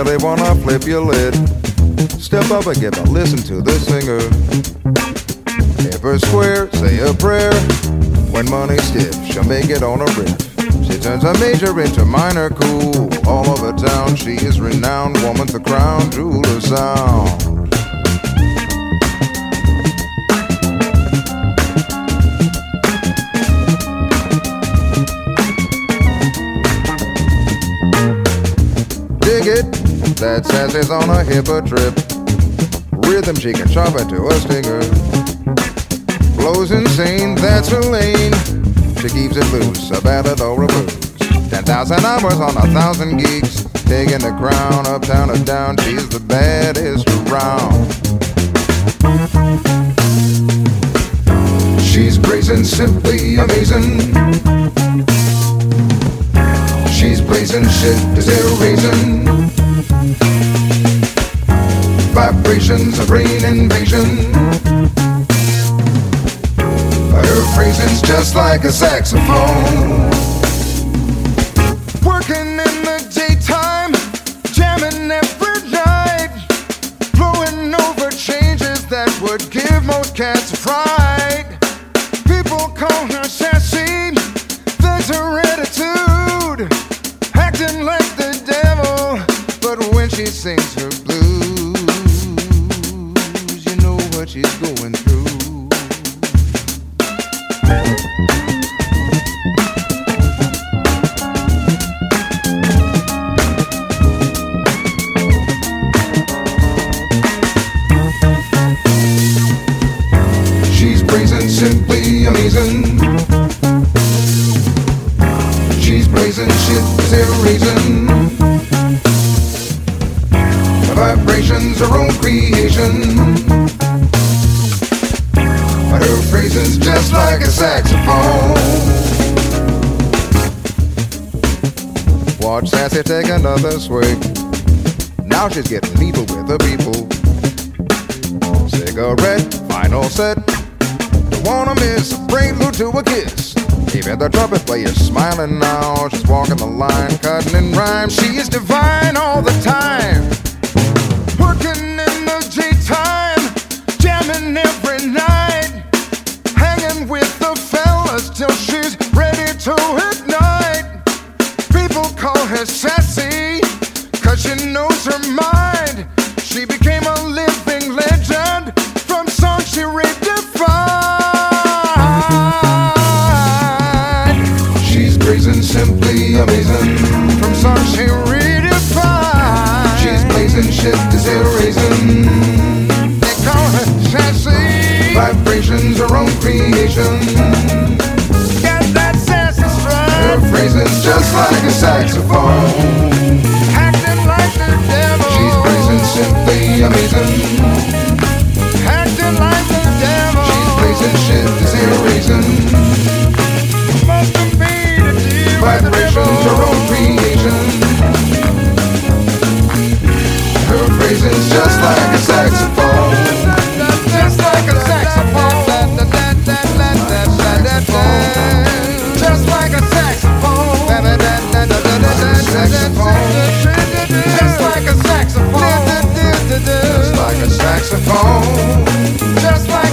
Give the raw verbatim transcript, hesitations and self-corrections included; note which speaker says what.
Speaker 1: really wanna flip your lid. Step up and give a listen to the singer. If her square, say a prayer. When money's stiff, she'll make it on a riff. She turns a major into minor, cool. All over town, she is renowned. Woman, the crown jewel of sound. Dig it, that sassy's on a hipper trip. Rhythm she can chop it to a stinger. Flows insane, that's her lane. She keeps it loose, a ballad or a blues. Ten thousand hours on a thousand geeks. Taking the crown uptown or down. She's the baddest around. She's brazen, simply amazing. She's blazing shit, is there a reason? Vibrations of brain invasion. Her phrasing's just like a saxophone. Working in the daytime, jamming every night, blowing over changes that would give most cats a fright. People call her sassy, there's her attitude, acting like the devil, but when she sings her blues, you know what she's going through. Simply amazing. She's blazing shit, is there a reason? Her vibrations, her own creation. But her phrasing's just like a saxophone. Watch Sassy take another swig. Now she's getting evil with the people. Cigarette, final set. Wanna miss a prelude to a kiss. Even the trumpet player's smiling now. She's walking the line, cutting in rhyme. She is divine all the time. Working in the daytime, jamming every night, hanging with the fellas till she's ready to ignite. People call her sassy, cause she knows her mind. She became a living legend from songs she redefined. Simply amazing. From songs she redefined. She's blazing shit, is there a reason? They call her sassy. Vibrations, her own creation. Got that sassy strut. Her phrasing's just like a saxophone. Acting like the devil. She's blazing simply amazing. Acting like the devil. She's blazing shit, is there a reason? Must have been vibrations, her own creation. Her phrasing's just like a saxophone. Just like a saxophone. Just like a saxophone. Just like a saxophone. Just like a saxophone. Just like